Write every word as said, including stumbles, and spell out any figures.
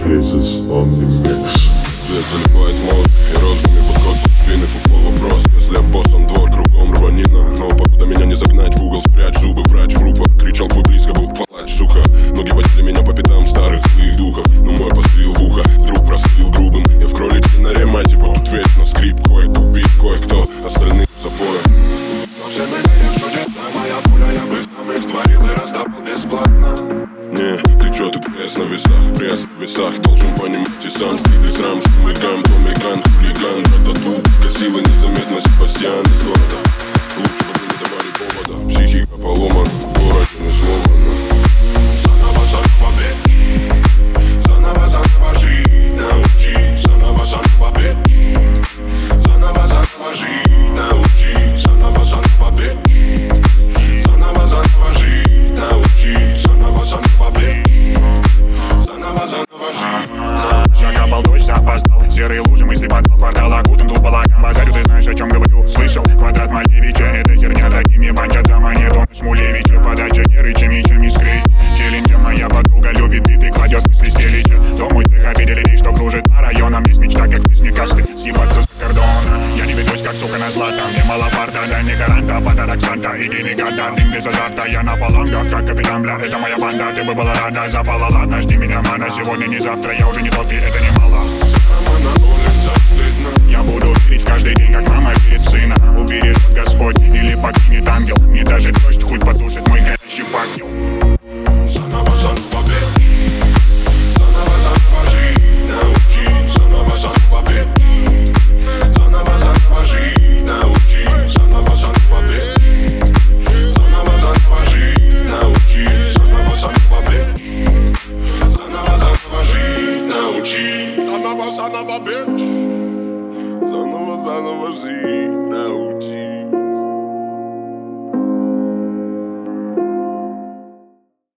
Cases on the mix. Свет заливает мозг и розгами под кот в спины. Фуфло вопрос, если я боссом, двор кругом рванина. Но покуда меня не загнать в угол, спрячь зубы, врач группа. Кричал твой близко, был палач, сука. Ноги водили меня по пятам старых злых духов. Но мой пострел в ухо, вдруг простыл грубым. Я в кроличьей норе, мать его, тут вечно скрип. Кое-кто убит, кое-кто, остальных в запоях. Но все мы верим, что это моя пуля. Я быстро их творил и раздавал бесплатно. Не, ты чё, ты пресс на весах, пресс на весах. Должен понимать и сам, стыд и срам. Шум и гам, томиган, хулиган, ратату. Косила незаметно Себастьян из города. Лучше бы не давали повода. Психика поломана, в городе не слово. Заново, заново, бич. Заново, заново жить научи. Заново, заново, бич. Заново, заново жить научи. Заново, заново, бич. Заново, заново жить научи. Заново, заново, бич. Заново, заново жить. Закапал дождь, запоздал. Серые лужи, мысли подвал. Квартал окутан, тут балаган базарю. Ты знаешь, о чем говорю, слышал? Квадрат Малевича, это херня. Такими банчат за монету Шмулевича. Подача Геры, чемичами скрыть. Челленджа моя подруга любит биты, кладет мысли стелича. Дом мой тых обидели лишь, что кружит по районам. Есть мечта, как ты снегасты, съебаться с кордона. Я не ведусь, как сука на злато. Мне мало фарта, дай мне гаранта. Подарок Санта, иди не гада. Дым без азарта, я на фалангах, как капитан, бля. Это моя банда, ты бы была рада. Запала, ладно, жди меня, мана. Сегодня не завтра, я уже не тот, и это немало. Прямо на улицах стыдно. Я буду верить каждый день, как мама верит сына. Убережет Господь или покинет ангел. Мне даже дождь хуй потушит мой горящий факел. Заново, заново, бич. Заново, заново жить научи. Заново, заново, бич. Заново, заново жить научи. Заново, заново, бич. Заново, заново жить научи. Заново, заново, бич. Заново, заново жить научи. Заново, заново, бич. Заново, заново жить научи.